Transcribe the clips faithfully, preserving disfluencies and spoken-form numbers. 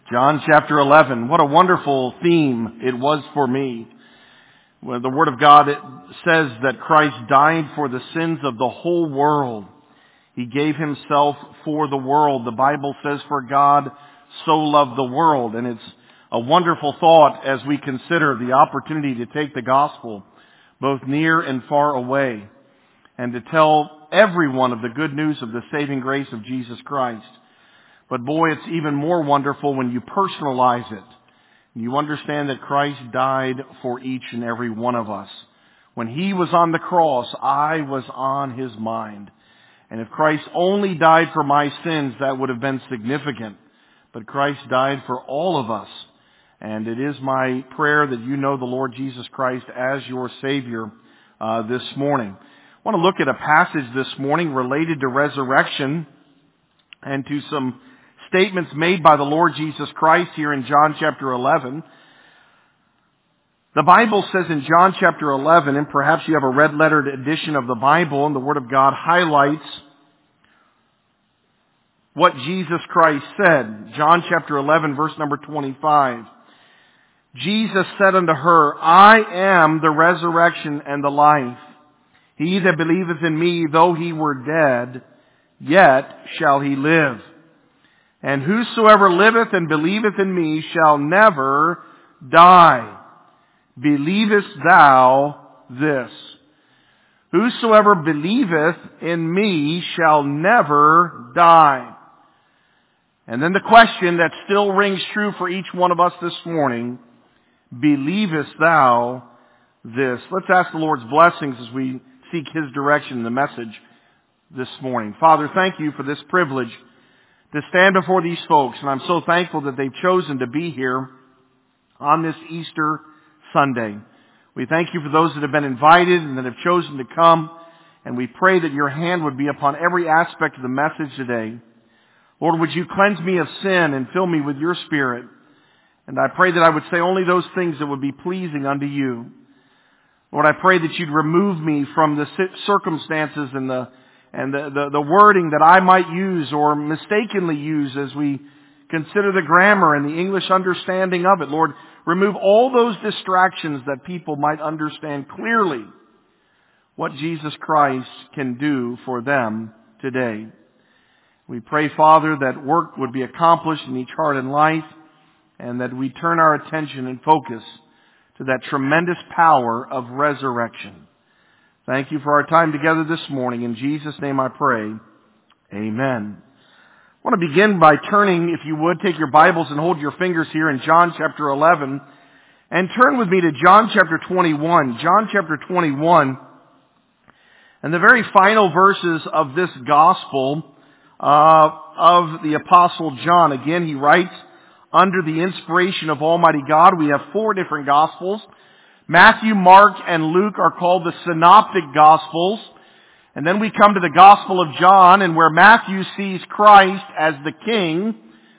John chapter eleven. What a wonderful theme it was for me. When the Word of God it says that Christ died for the sins of the whole world. He gave Himself for the world. The Bible says, for God so loved the world. And it's a wonderful thought as we consider the opportunity to take the gospel both near and far away and to tell everyone of the good news of the saving grace of Jesus Christ. But boy, it's even more wonderful when you personalize it. You understand that Christ died for each and every one of us. When He was on the cross, I was on His mind. And if Christ only died for my sins, that would have been significant. But Christ died for all of us. And it is my prayer that you know the Lord Jesus Christ as your Savior uh, this morning. I want to look at a passage this morning related to resurrection and to some statements made by the Lord Jesus Christ here in John chapter eleven. The Bible says in John chapter eleven, and perhaps you have a red lettered edition of the Bible, and the Word of God highlights what Jesus Christ said. John chapter eleven, verse number twenty-five. Jesus said unto her, I am the resurrection and the life. He that believeth in me, though he were dead, yet shall he live. And whosoever liveth and believeth in me shall never die. Believest thou this? Whosoever believeth in me shall never die. And then the question that still rings true for each one of us this morning, believest thou this? Let's ask the Lord's blessings as we seek His direction in the message this morning. Father, thank you for this privilege to stand before these folks, and I'm so thankful that they've chosen to be here on this Easter Sunday. We thank you for those that have been invited and that have chosen to come, and we pray that your hand would be upon every aspect of the message today. Lord, would you cleanse me of sin and fill me with your Spirit? And I pray that I would say only those things that would be pleasing unto you. Lord, I pray that you'd remove me from the circumstances and the and the, the, the wording that I might use or mistakenly use as we consider the grammar and the English understanding of it. Lord, remove all those distractions that people might understand clearly what Jesus Christ can do for them today. We pray, Father, that work would be accomplished in each heart and life, and that we turn our attention and focus to that tremendous power of resurrection. Thank you for our time together this morning. In Jesus' name I pray. Amen. I want to begin by turning, if you would, take your Bibles and hold your fingers here in John chapter eleven, and turn with me to John chapter twenty-one. John chapter twenty-one, and the very final verses of this gospel uh, of the Apostle John. Again, he writes under the inspiration of Almighty God. We have four different gospels. Matthew, Mark, and Luke are called the Synoptic Gospels. And then we come to the Gospel of John, and where Matthew sees Christ as the King,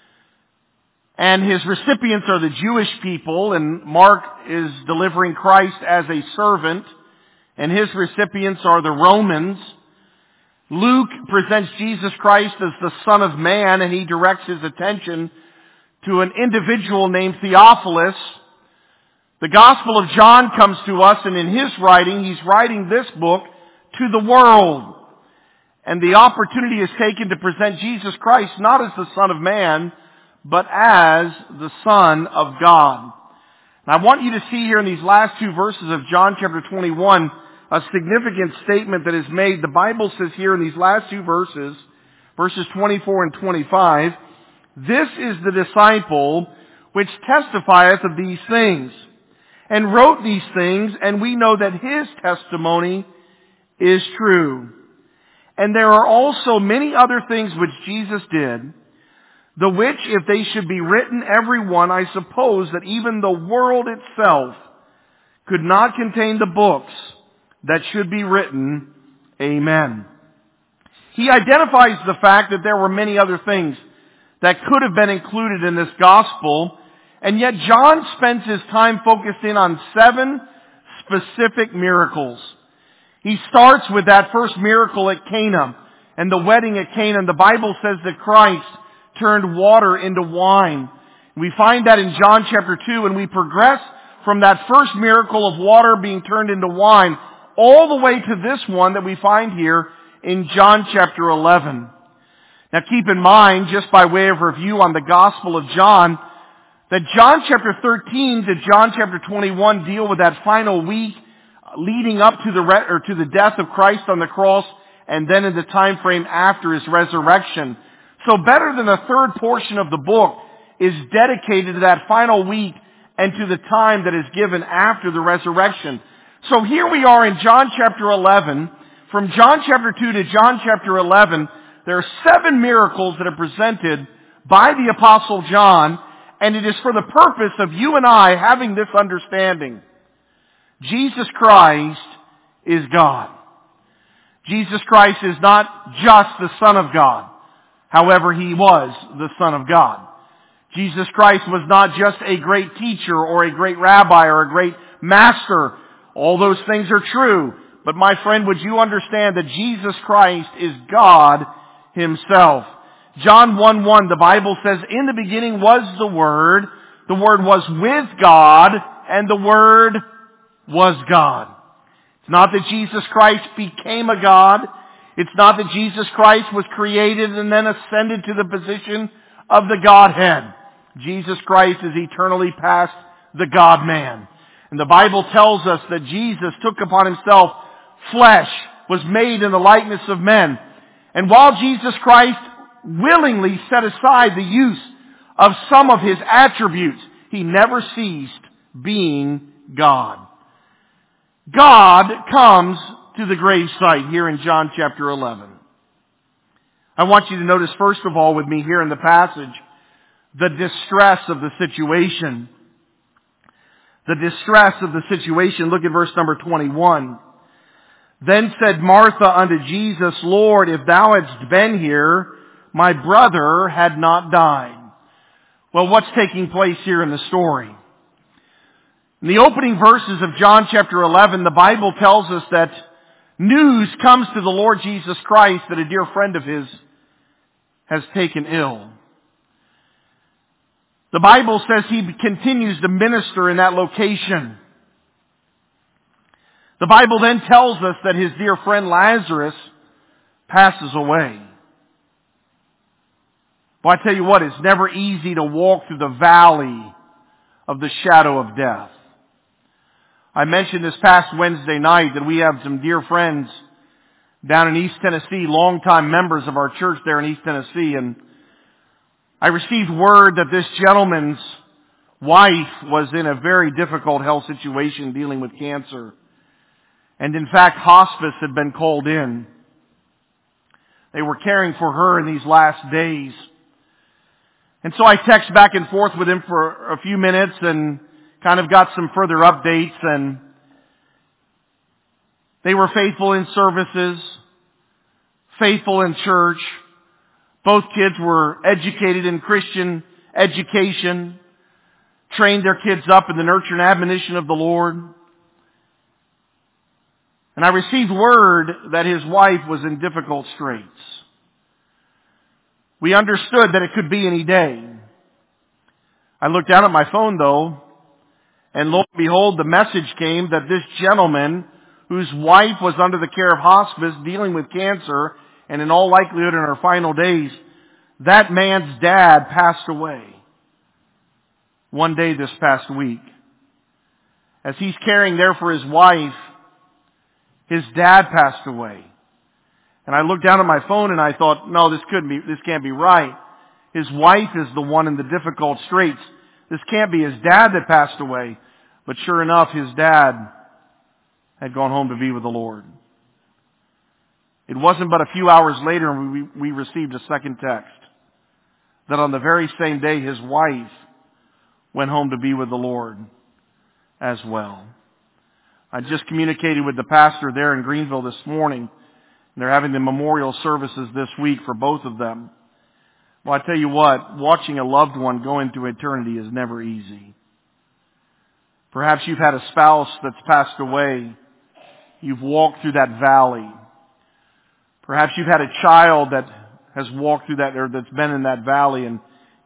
and his recipients are the Jewish people, and Mark is delivering Christ as a servant, and his recipients are the Romans. Luke presents Jesus Christ as the Son of Man, and he directs his attention to an individual named Theophilus. The Gospel of John comes to us, and in his writing, he's writing this book to the world. And the opportunity is taken to present Jesus Christ not as the Son of Man, but as the Son of God. And I want you to see here in these last two verses of John chapter twenty-one, a significant statement that is made. The Bible says here in these last two verses, verses twenty-four and twenty-five, this is the disciple which testifieth of these things, and wrote these things, and we know that his testimony is true. And there are also many other things which Jesus did, the which, if they should be written every one, I suppose that even the world itself could not contain the books that should be written. Amen. He identifies the fact that there were many other things that could have been included in this gospel, and yet John spends his time focused in on seven specific miracles. He starts with that first miracle at Cana and the wedding at Cana. The Bible says that Christ turned water into wine. We find that in John chapter two, and we progress from that first miracle of water being turned into wine all the way to this one that we find here in John chapter eleven. Now keep in mind, just by way of review on the Gospel of John, that John chapter thirteen to John chapter twenty-one deal with that final week leading up to the re- or to the death of Christ on the cross, and then in the time frame after His resurrection. So better than a third portion of the book is dedicated to that final week and to the time that is given after the resurrection. So here we are in John chapter eleven. From John chapter two to John chapter eleven, there are seven miracles that are presented by the Apostle John, and it is for the purpose of you and I having this understanding. Jesus Christ is God. Jesus Christ is not just the Son of God. However, He was the Son of God. Jesus Christ was not just a great teacher or a great rabbi or a great master. All those things are true. But my friend, would you understand that Jesus Christ is God Himself? John one one, the Bible says, "In the beginning was the Word. The Word was with God, and the Word was God." It's not that Jesus Christ became a God. It's not that Jesus Christ was created and then ascended to the position of the Godhead. Jesus Christ is eternally past the God-man. And the Bible tells us that Jesus took upon Himself flesh, was made in the likeness of men. And while Jesus Christ willingly set aside the use of some of His attributes, He never ceased being God. God comes to the gravesite here in John chapter eleven. I want you to notice first of all with me here in the passage, the distress of the situation. The distress of the situation. Look at verse number twenty-one. "Then said Martha unto Jesus, Lord, if thou hadst been here, my brother had not died." Well, what's taking place here in the story? In the opening verses of John chapter eleven, the Bible tells us that news comes to the Lord Jesus Christ that a dear friend of His has taken ill. The Bible says He continues to minister in that location. The Bible then tells us that His dear friend Lazarus passes away. Well, I tell you what, it's never easy to walk through the valley of the shadow of death. I mentioned this past Wednesday night that we have some dear friends down in East Tennessee, longtime members of our church there in East Tennessee, and I received word that this gentleman's wife was in a very difficult health situation dealing with cancer. And in fact, hospice had been called in. They were caring for her in these last days. And so I texted back and forth with him for a few minutes and kind of got some further updates, and they were faithful in services, faithful in church. Both kids were educated in Christian education, trained their kids up in the nurture and admonition of the Lord. And I received word that his wife was in difficult straits. We understood that it could be any day. I looked down at my phone though, and lo and behold, the message came that this gentleman, whose wife was under the care of hospice, dealing with cancer, and in all likelihood in her final days, that man's dad passed away one day this past week. As he's caring there for his wife, his dad passed away. And I looked down at my phone and I thought, no, this couldn't be, this can't be right. His wife is the one in the difficult straits. This can't be his dad that passed away. But sure enough, his dad had gone home to be with the Lord. It wasn't but a few hours later and we, we received a second text that on the very same day his wife went home to be with the Lord as well. I just communicated with the pastor there in Greenville this morning. And they're having the memorial services this week for both of them. Well, I tell you what, watching a loved one go into eternity is never easy. Perhaps you've had a spouse that's passed away. You've walked through that valley. Perhaps you've had a child that has walked through that, or that's been in that valley, and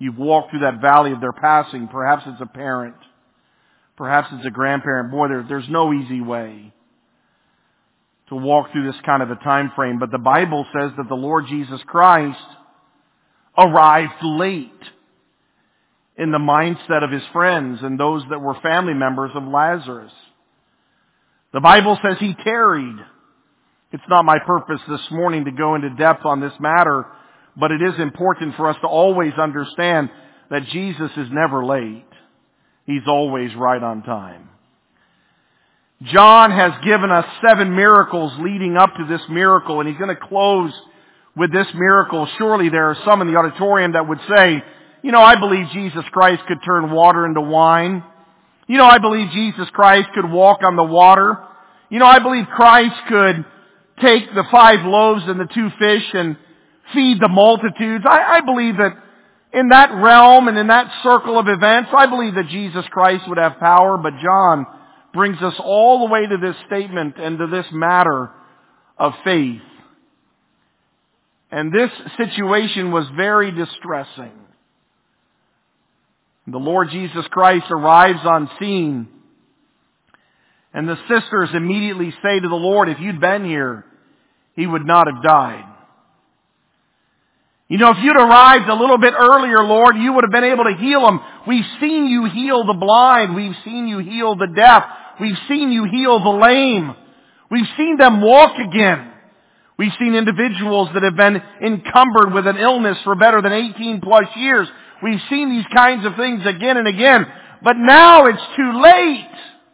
You've walked through that valley of their passing. Perhaps it's a parent. Perhaps it's a grandparent. Boy, there, there's no easy way to walk through this kind of a time frame. But the Bible says that the Lord Jesus Christ arrived late in the mindset of His friends and those that were family members of Lazarus. The Bible says He tarried. It's not my purpose this morning to go into depth on this matter, but it is important for us to always understand that Jesus is never late. He's always right on time. John has given us seven miracles leading up to this miracle, and he's going to close with this miracle. Surely there are some in the auditorium that would say, you know, I believe Jesus Christ could turn water into wine. You know, I believe Jesus Christ could walk on the water. You know, I believe Christ could take the five loaves and the two fish and feed the multitudes. I, I believe that in that realm and in that circle of events, I believe that Jesus Christ would have power. But John brings us all the way to this statement and to this matter of faith. And this situation was very distressing. The Lord Jesus Christ arrives on scene, and the sisters immediately say to the Lord, if you'd been here, He would not have died. You know, if you'd arrived a little bit earlier, Lord, you would have been able to heal him. We've seen you heal the blind. We've seen you heal the deaf. We've seen you heal the lame. We've seen them walk again. We've seen individuals that have been encumbered with an illness for better than eighteen plus years. We've seen these kinds of things again and again. But now it's too late.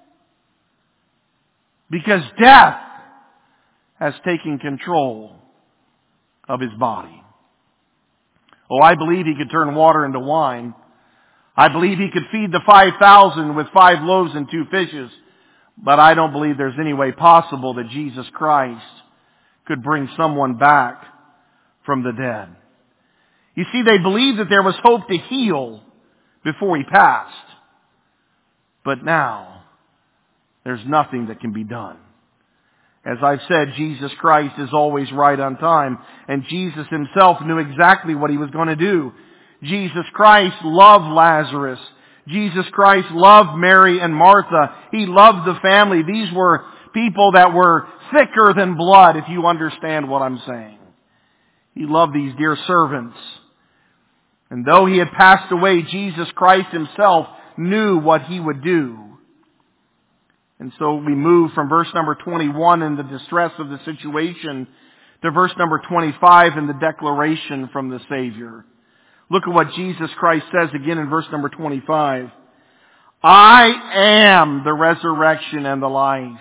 Because death has taken control of his body. Oh, I believe He could turn water into wine. I believe He could feed the five thousand with five loaves and two fishes. But I don't believe there's any way possible that Jesus Christ could bring someone back from the dead. You see, they believed that there was hope to heal before He passed. But now, there's nothing that can be done. As I've said, Jesus Christ is always right on time. And Jesus Himself knew exactly what He was going to do. Jesus Christ loved Lazarus. Jesus Christ loved Mary and Martha. He loved the family. These were people that were thicker than blood, if you understand what I'm saying. He loved these dear servants. And though He had passed away, Jesus Christ Himself knew what He would do. And so we move from verse number twenty-one in the distress of the situation to verse number twenty-five in the declaration from the Savior. Look at what Jesus Christ says again in verse number twenty-five. I am the resurrection and the life.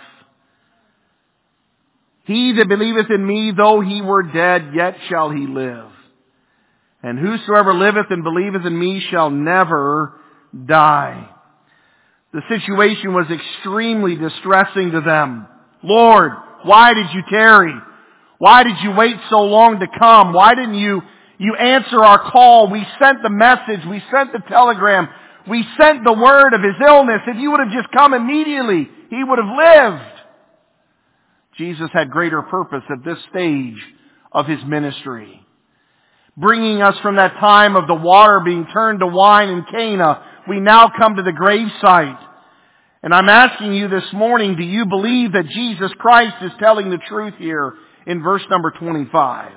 He that believeth in me, though he were dead, yet shall he live. And whosoever liveth and believeth in me shall never die. The situation was extremely distressing to them. Lord, why did you tarry? Why did you wait so long to come? Why didn't you, you answer our call? We sent the message. We sent the telegram. We sent the word of His illness. If you would have just come immediately, He would have lived. Jesus had greater purpose at this stage of His ministry. Bringing us from that time of the water being turned to wine in Cana, we now come to the gravesite. And I'm asking you this morning, do you believe that Jesus Christ is telling the truth here in verse number twenty-five?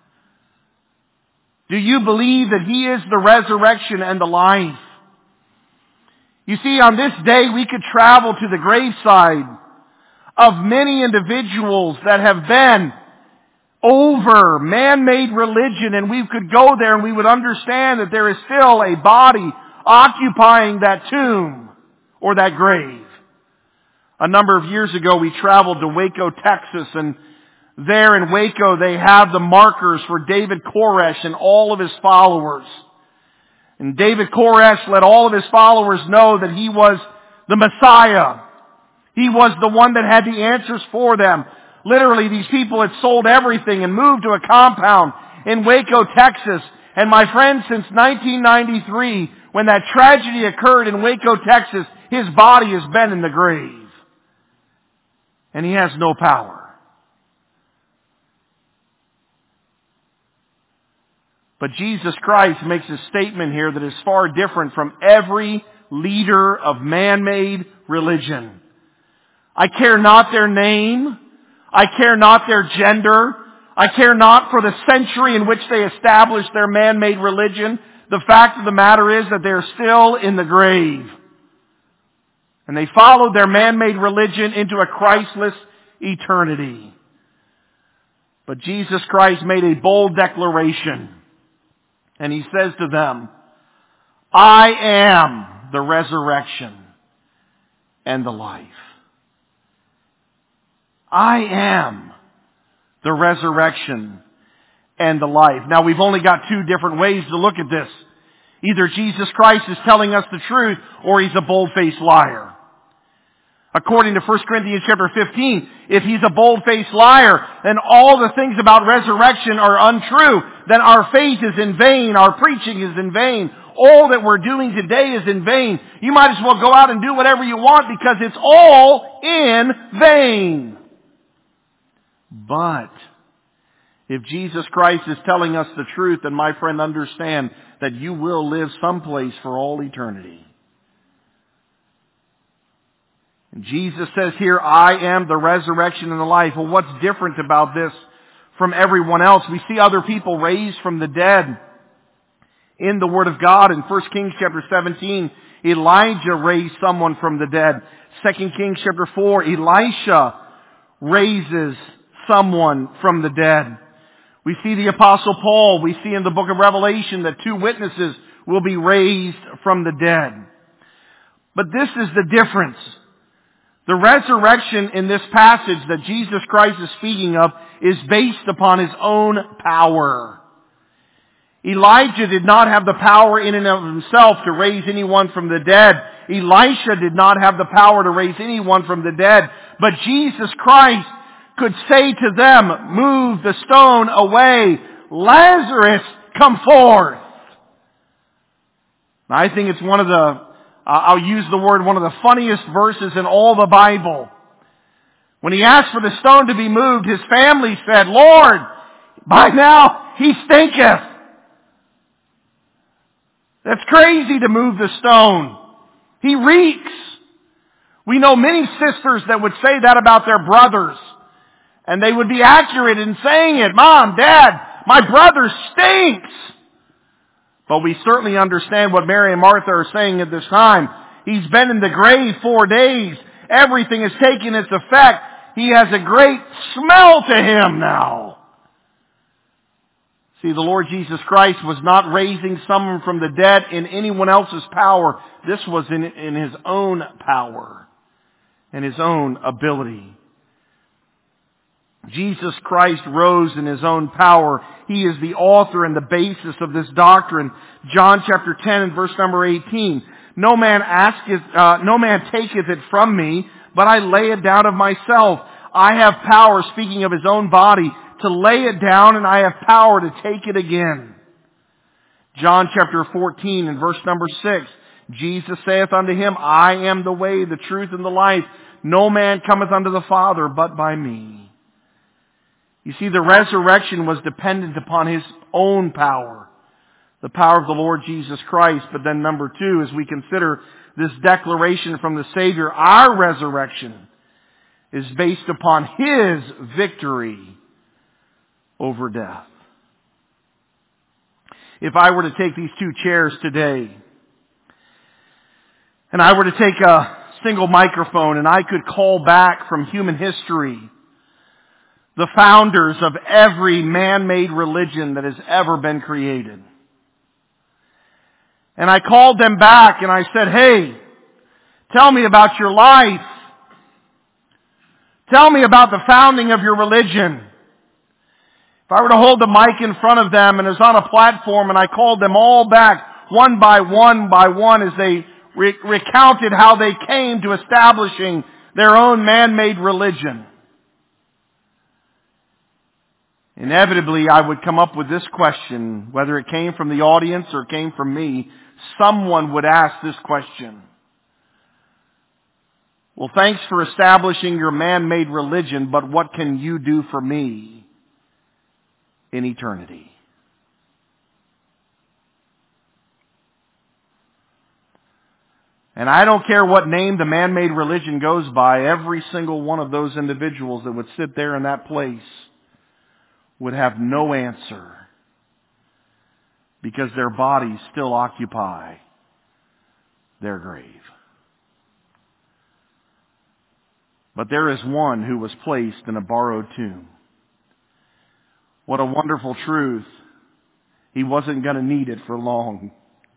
Do you believe that He is the resurrection and the life? You see, on this day we could travel to the graveside of many individuals that have been over man-made religion, and we could go there and we would understand that there is still a body occupying that tomb or that grave. A number of years ago we traveled to Waco, Texas, and there in Waco they have the markers for David Koresh and all of his followers. And David Koresh let all of his followers know that he was the Messiah. He was the one that had the answers for them. Literally, these people had sold everything and moved to a compound in Waco, Texas. And my friend, since nineteen ninety-three, when that tragedy occurred in Waco, Texas, his body has been in the grave. And he has no power. But Jesus Christ makes a statement here that is far different from every leader of man-made religion. I care not their name. I care not their gender. I care not for the century in which they established their man-made religion. The fact of the matter is that they are still in the grave. And they followed their man-made religion into a Christless eternity. But Jesus Christ made a bold declaration. And He says to them, I am the resurrection and the life. I am the resurrection and the life. Now, we've only got two different ways to look at this. Either Jesus Christ is telling us the truth, or He's a bold-faced liar. According to First Corinthians chapter fifteen, if He's a bold-faced liar, then all the things about resurrection are untrue. Then our faith is in vain. Our preaching is in vain. All that we're doing today is in vain. You might as well go out and do whatever you want because it's all in vain. But if Jesus Christ is telling us the truth, then my friend, understand that you will live someplace for all eternity. And Jesus says here, I am the resurrection and the life. Well, what's different about this from everyone else? We see other people raised from the dead in the Word of God. In First Kings chapter seventeen, Elijah raised someone from the dead. Second Kings chapter four, Elisha raises someone from the dead. We see the Apostle Paul. We see in the book of Revelation that two witnesses will be raised from the dead. But this is the difference. The resurrection in this passage that Jesus Christ is speaking of is based upon His own power. Elijah did not have the power in and of himself to raise anyone from the dead. Elisha did not have the power to raise anyone from the dead. But Jesus Christ could say to them, move the stone away. Lazarus, come forth. Now, I think it's one of the, uh, I'll use the word, one of the funniest verses in all the Bible. When He asked for the stone to be moved, His family said, Lord, by now He stinketh. That's crazy to move the stone. He reeks. We know many sisters that would say that about their brothers. And they would be accurate in saying it. Mom, Dad, my brother stinks. But we certainly understand what Mary and Martha are saying at this time. He's been in the grave four days. Everything has taken its effect. He has a great smell to Him now. See, the Lord Jesus Christ was not raising someone from the dead in anyone else's power. This was in, in His own power and His own ability. Jesus Christ rose in His own power. He is the author and the basis of this doctrine. John chapter ten and verse number eighteen. No man asketh, uh, no man taketh it from me, but I lay it down of myself. I have power, speaking of His own body, to lay it down, and I have power to take it again. John chapter fourteen and verse number six. Jesus saith unto him, I am the way, the truth, and the life. No man cometh unto the Father but by me. You see, the resurrection was dependent upon His own power. The power of the Lord Jesus Christ. But then number two, as we consider this declaration from the Savior, our resurrection is based upon His victory over death. If I were to take these two chairs today, and I were to take a single microphone, and I could call back from human history the founders of every man-made religion that has ever been created. And I called them back and I said, hey, tell me about your life. Tell me about the founding of your religion. If I were to hold the mic in front of them and it was on a platform and I called them all back one by one by one as they re- recounted how they came to establishing their own man-made religion, inevitably, I would come up with this question, whether it came from the audience or it came from me. Someone would ask this question. Well, thanks for establishing your man-made religion, but what can you do for me in eternity? And I don't care what name the man-made religion goes by, every single one of those individuals that would sit there in that place would have no answer, because their bodies still occupy their grave. But there is one who was placed in a borrowed tomb. What a wonderful truth. He wasn't going to need it for long.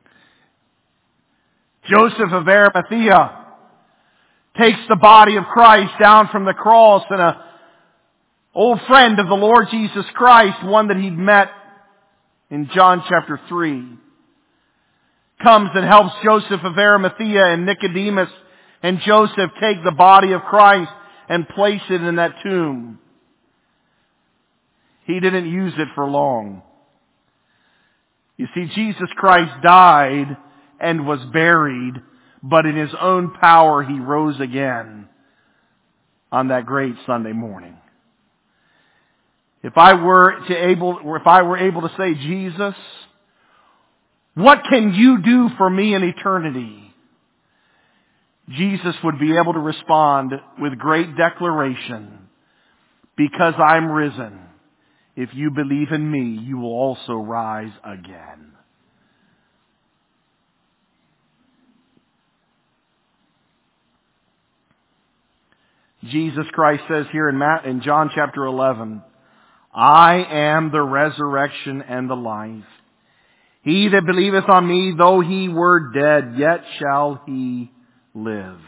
Joseph of Arimathea takes the body of Christ down from the cross, and a old friend of the Lord Jesus Christ, one that he'd met in John chapter three, comes and helps Joseph of Arimathea and Nicodemus and Joseph take the body of Christ and place it in that tomb. He didn't use it for long. You see, Jesus Christ died and was buried, but in His own power He rose again on that great Sunday morning. If I were to able, if I were able to say, Jesus, what can you do for me in eternity? Jesus would be able to respond with great declaration, because I'm risen, if you believe in me, you will also rise again. Jesus Christ says here in, Matt, in John chapter eleven, I am the resurrection and the life. He that believeth on me, though he were dead, yet shall he live.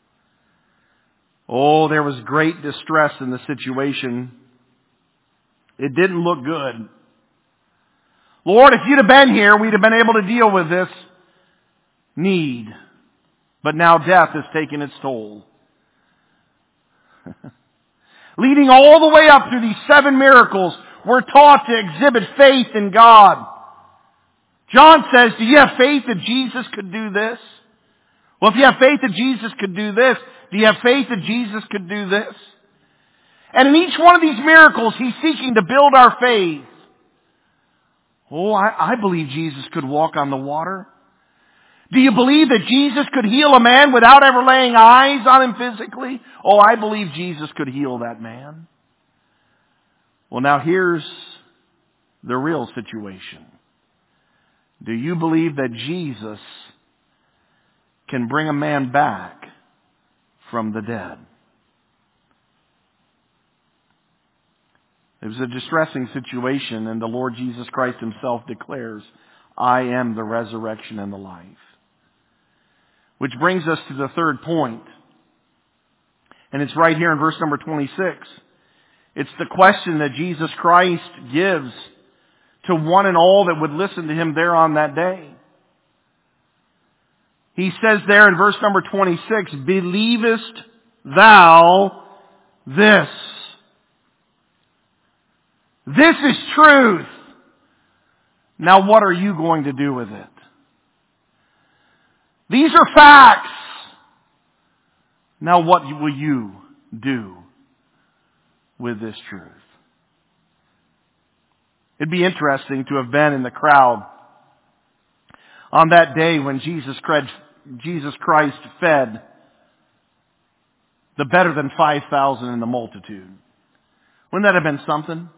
Oh, there was great distress in the situation. It didn't look good. Lord, if you'd have been here, we'd have been able to deal with this need. But now death has taken its toll. Leading all the way up through these seven miracles, we're taught to exhibit faith in God. John says, do you have faith that Jesus could do this? Well, if you have faith that Jesus could do this, do you have faith that Jesus could do this? And in each one of these miracles, He's seeking to build our faith. Oh, I, I believe Jesus could walk on the water. Do you believe that Jesus could heal a man without ever laying eyes on him physically? Oh, I believe Jesus could heal that man. Well, now here's the real situation. Do you believe that Jesus can bring a man back from the dead? It was a distressing situation, and the Lord Jesus Christ Himself declares, I am the resurrection and the life. Which brings us to the third point. And it's right here in verse number twenty-six. It's the question that Jesus Christ gives to one and all that would listen to Him there on that day. He says there in verse number twenty-six, believest thou this? This is truth. Now what are you going to do with it? These are facts. Now what will you do with this truth? It'd be interesting to have been in the crowd on that day when Jesus Christ, Jesus Christ fed the better than five thousand in the multitude. Wouldn't that have been something?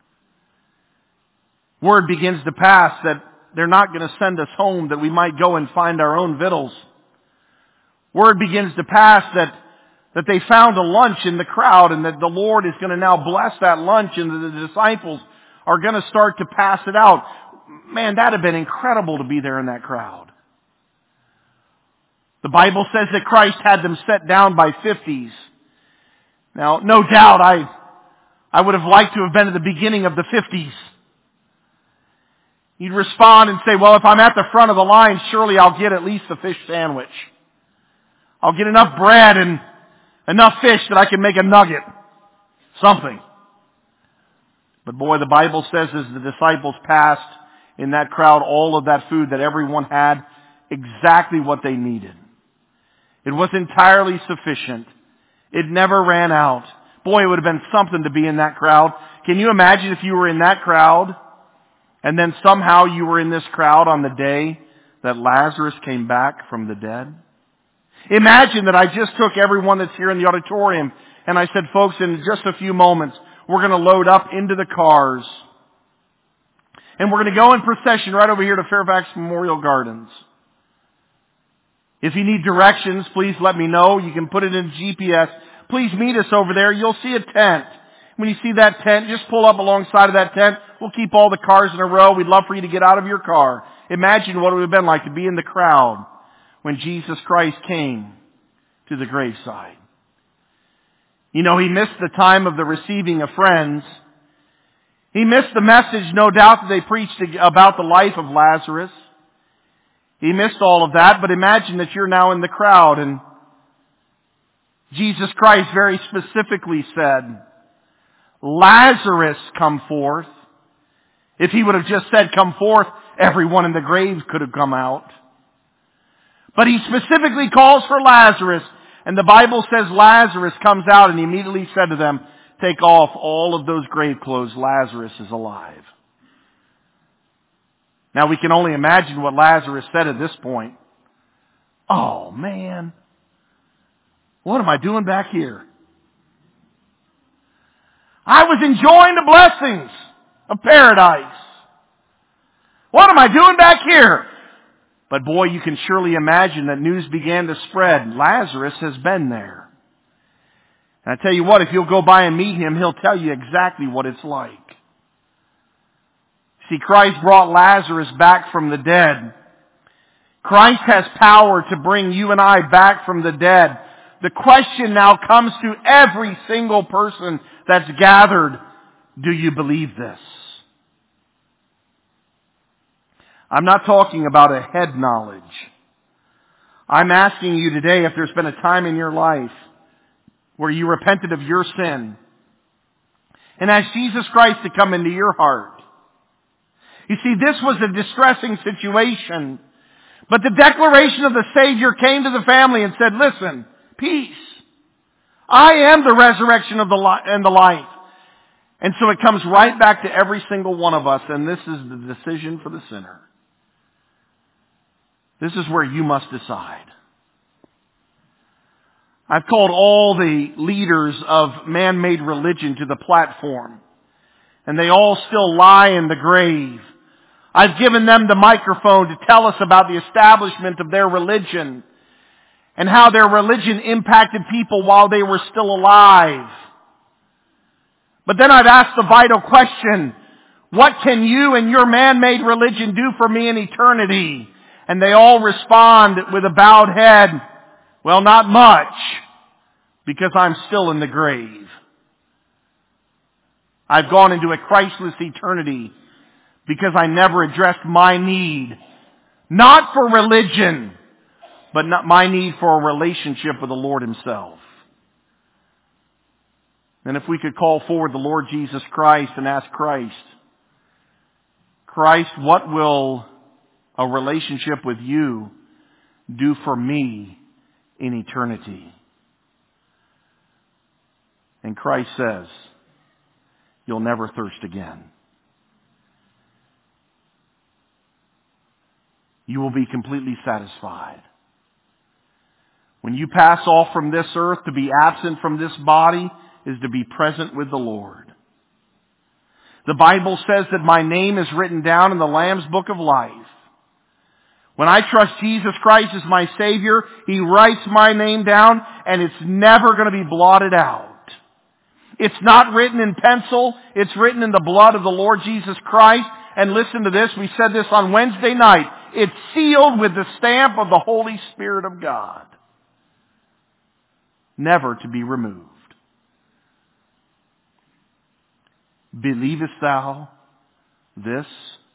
Word begins to pass that they're not going to send us home, that we might go and find our own victuals. Word begins to pass that, that they found a lunch in the crowd, and that the Lord is going to now bless that lunch, and that the disciples are going to start to pass it out. Man, that'd have been incredible to be there in that crowd. The Bible says that Christ had them set down by fifties. Now, no doubt I, I would have liked to have been at the beginning of the fifties. You'd respond and say, well, if I'm at the front of the line, surely I'll get at least a fish sandwich. I'll get enough bread and enough fish that I can make a nugget. Something. But boy, the Bible says as the disciples passed in that crowd all of that food, that everyone had exactly what they needed. It was entirely sufficient. It never ran out. Boy, it would have been something to be in that crowd. Can you imagine if you were in that crowd, and then somehow you were in this crowd on the day that Lazarus came back from the dead? Imagine that I just took everyone that's here in the auditorium and I said, folks, in just a few moments, we're going to load up into the cars. And we're going to go in procession right over here to Fairfax Memorial Gardens. If you need directions, please let me know. You can put it in G P S. Please meet us over there. You'll see a tent. When you see that tent, just pull up alongside of that tent. We'll keep all the cars in a row. We'd love for you to get out of your car. Imagine what it would have been like to be in the crowd when Jesus Christ came to the graveside. You know, He missed the time of the receiving of friends. He missed the message, no doubt, that they preached about the life of Lazarus. He missed all of that, but imagine that you're now in the crowd and Jesus Christ very specifically said, Lazarus, come forth. If He would have just said, come forth, everyone in the grave could have come out. But He specifically calls for Lazarus. And the Bible says Lazarus comes out, and He immediately said to them, take off all of those grave clothes. Lazarus is alive. Now we can only imagine what Lazarus said at this point. Oh man, what am I doing back here? I was enjoying the blessings of paradise. What am I doing back here? But boy, you can surely imagine that news began to spread. Lazarus has been there. And I tell you what, if you'll go by and meet him, he'll tell you exactly what it's like. See, Christ brought Lazarus back from the dead. Christ has power to bring you and I back from the dead. The question now comes to every single person that's gathered. Do you believe this? I'm not talking about a head knowledge. I'm asking you today if there's been a time in your life where you repented of your sin and asked Jesus Christ to come into your heart. You see, this was a distressing situation, but the declaration of the Savior came to the family and said, listen, peace. I am the resurrection of the li- and the life. And so it comes right back to every single one of us, and this is the decision for the sinner. This is where you must decide. I've called all the leaders of man-made religion to the platform, and they all still lie in the grave. I've given them the microphone to tell us about the establishment of their religion and how their religion impacted people while they were still alive. But then I've asked the vital question, what can you and your man-made religion do for me in eternity? And they all respond with a bowed head, well, not much, because I'm still in the grave. I've gone into a Christless eternity because I never addressed my need, not for religion, but not my need for a relationship with the Lord Himself. And if we could call forward the Lord Jesus Christ and ask Christ, Christ, what will a relationship with you do for me in eternity? And Christ says, you'll never thirst again. You will be completely satisfied. When you pass off from this earth, to be absent from this body is to be present with the Lord. The Bible says that my name is written down in the Lamb's Book of Life. When I trust Jesus Christ as my Savior, He writes my name down and it's never going to be blotted out. It's not written in pencil. It's written in the blood of the Lord Jesus Christ. And listen to this. We said this on Wednesday night. It's sealed with the stamp of the Holy Spirit of God. Never to be removed. Believest thou this?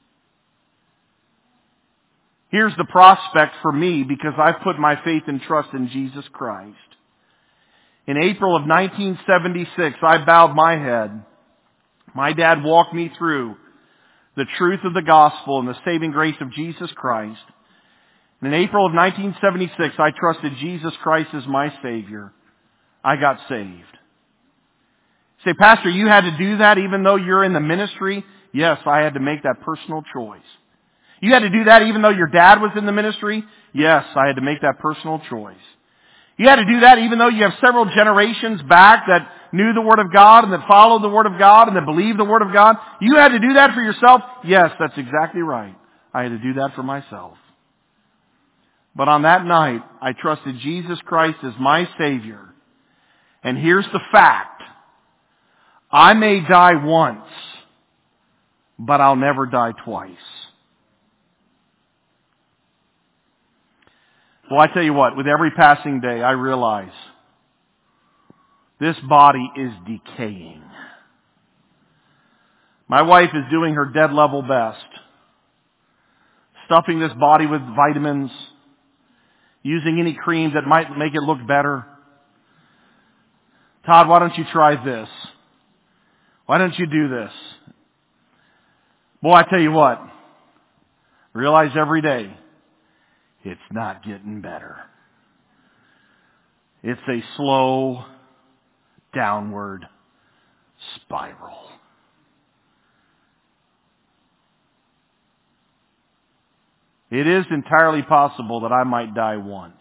Here's the prospect for me because I've put my faith and trust in Jesus Christ. In April of nineteen seventy-six, I bowed my head. My dad walked me through the truth of the gospel and the saving grace of Jesus Christ. And in April of nineteen seventy-six, I trusted Jesus Christ as my Savior. I got saved. Say, Pastor, you had to do that even though you're in the ministry? Yes, I had to make that personal choice. You had to do that even though your dad was in the ministry? Yes, I had to make that personal choice. You had to do that even though you have several generations back that knew the Word of God and that followed the Word of God and that believed the Word of God. You had to do that for yourself? Yes, that's exactly right. I had to do that for myself. But on that night, I trusted Jesus Christ as my Savior. And here's the fact. I may die once, but I'll never die twice. Well, I tell you what, with every passing day, I realize this body is decaying. My wife is doing her dead level best, stuffing this body with vitamins, using any cream that might make it look better. Todd, why don't you try this? Why don't you do this? Boy, I tell you what, realize every day, it's not getting better. It's a slow downward spiral. It is entirely possible that I might die once.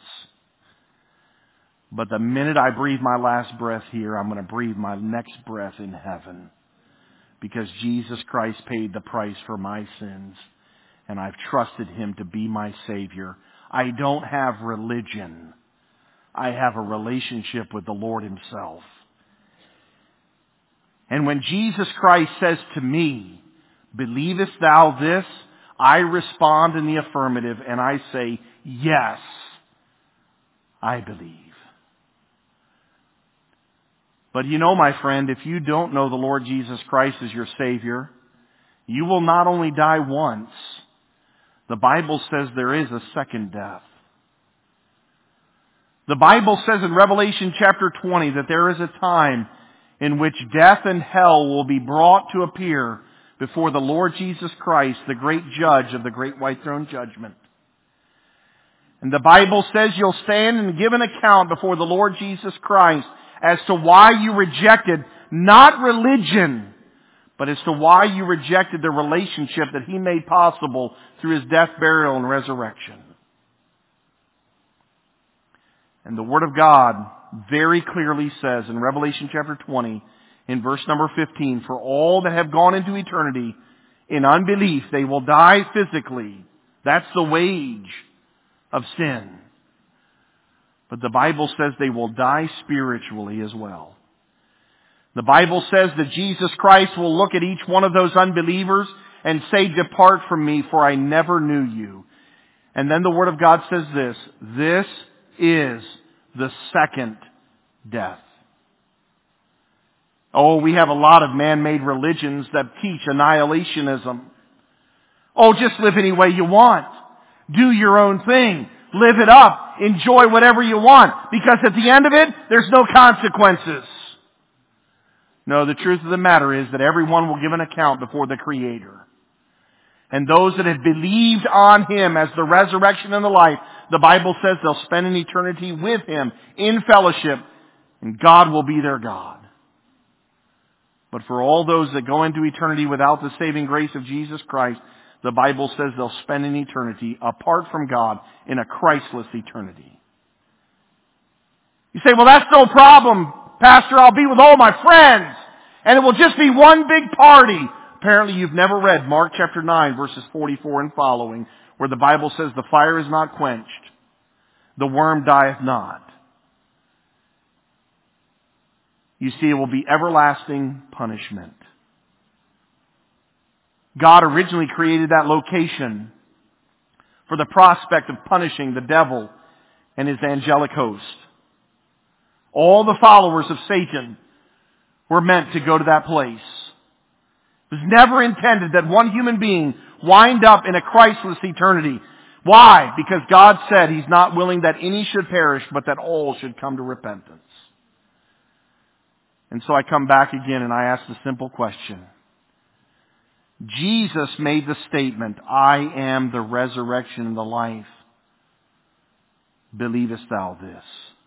But the minute I breathe my last breath here, I'm going to breathe my next breath in heaven. Because Jesus Christ paid the price for my sins. And I've trusted Him to be my Savior. I don't have religion. I have a relationship with the Lord Himself. And when Jesus Christ says to me, "Believest thou this?" I respond in the affirmative and I say, "Yes, I believe." But you know, my friend, if you don't know the Lord Jesus Christ as your Savior, you will not only die once. The Bible says there is a second death. The Bible says in Revelation chapter twenty that there is a time in which death and hell will be brought to appear before the Lord Jesus Christ, the great judge of the great white throne judgment. And the Bible says you'll stand and give an account before the Lord Jesus Christ as to why you rejected not religion, but as to why you rejected the relationship that He made possible through His death, burial, and resurrection. And the Word of God very clearly says in Revelation chapter twenty, in verse number fifteen, "For all that have gone into eternity in unbelief, they will die physically." That's the wage of sin. But the Bible says they will die spiritually as well. The Bible says that Jesus Christ will look at each one of those unbelievers and say, "Depart from me, for I never knew you." And then the Word of God says this, "This is the second death." Oh, we have a lot of man-made religions that teach annihilationism. Oh, just live any way you want. Do your own thing. Live it up. Enjoy whatever you want. Because at the end of it, there's no consequences. No, the truth of the matter is that everyone will give an account before the Creator. And those that have believed on Him as the resurrection and the life, the Bible says they'll spend an eternity with Him in fellowship, and God will be their God. But for all those that go into eternity without the saving grace of Jesus Christ, the Bible says they'll spend an eternity apart from God in a Christless eternity. You say, "Well, that's no problem, Pastor. I'll be with all my friends, and it will just be one big party." Apparently you've never read Mark chapter nine, verses forty-four and following, where the Bible says the fire is not quenched, the worm dieth not. You see, it will be everlasting punishment. God originally created that location for the prospect of punishing the devil and his angelic host. All the followers of Satan were meant to go to that place. It was never intended that one human being wind up in a Christless eternity. Why? Because God said He's not willing that any should perish, but that all should come to repentance. And so I come back again and I ask the simple question. Jesus made the statement, "I am the resurrection and the life. Believest thou this?"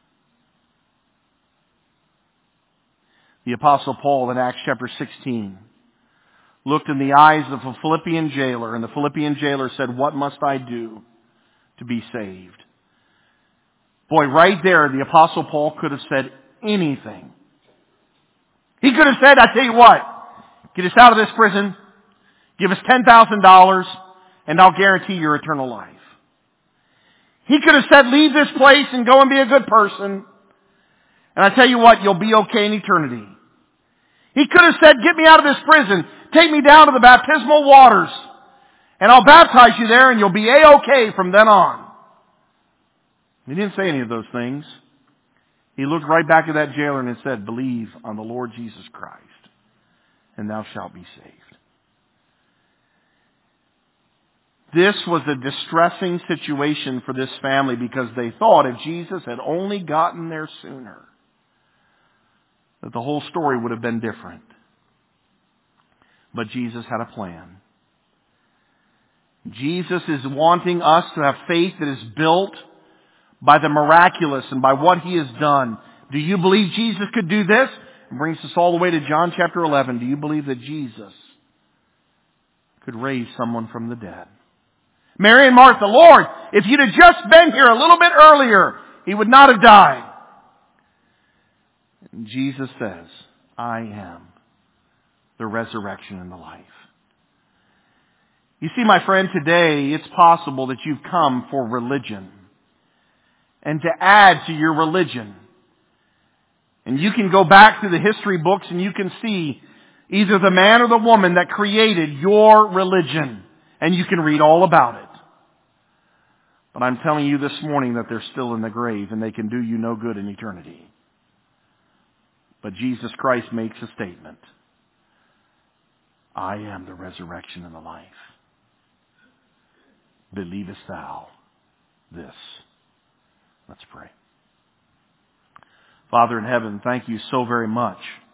The Apostle Paul in Acts chapter sixteen looked in the eyes of a Philippian jailer, and the Philippian jailer said, "What must I do to be saved?" Boy, right there, the Apostle Paul could have said anything. He could have said, I tell you what, get us out of this prison, give us ten thousand dollars, and I'll guarantee your eternal life. He could have said, leave this place and go and be a good person, and I tell you what, you'll be okay in eternity. He could have said, get me out of this prison, take me down to the baptismal waters, and I'll baptize you there and you'll be A-okay from then on. He didn't say any of those things. He looked right back at that jailer and said, believe on the Lord Jesus Christ, and thou shalt be saved. This was a distressing situation for this family because they thought if Jesus had only gotten there sooner, that the whole story would have been different. But Jesus had a plan. Jesus is wanting us to have faith that is built by the miraculous and by what He has done. Do you believe Jesus could do this? It brings us all the way to John chapter eleven. Do you believe that Jesus could raise someone from the dead? Mary and Martha, Lord, if you'd have just been here a little bit earlier, he would not have died. And Jesus says, I am the resurrection and the life. You see, my friend, today it's possible that you've come for religion and to add to your religion. And you can go back to the history books and you can see either the man or the woman that created your religion. And you can read all about it. But I'm telling you this morning that they're still in the grave and they can do you no good in eternity. But Jesus Christ makes a statement. I am the resurrection and the life. Believest thou this? Let's pray. Father in heaven, thank you so very much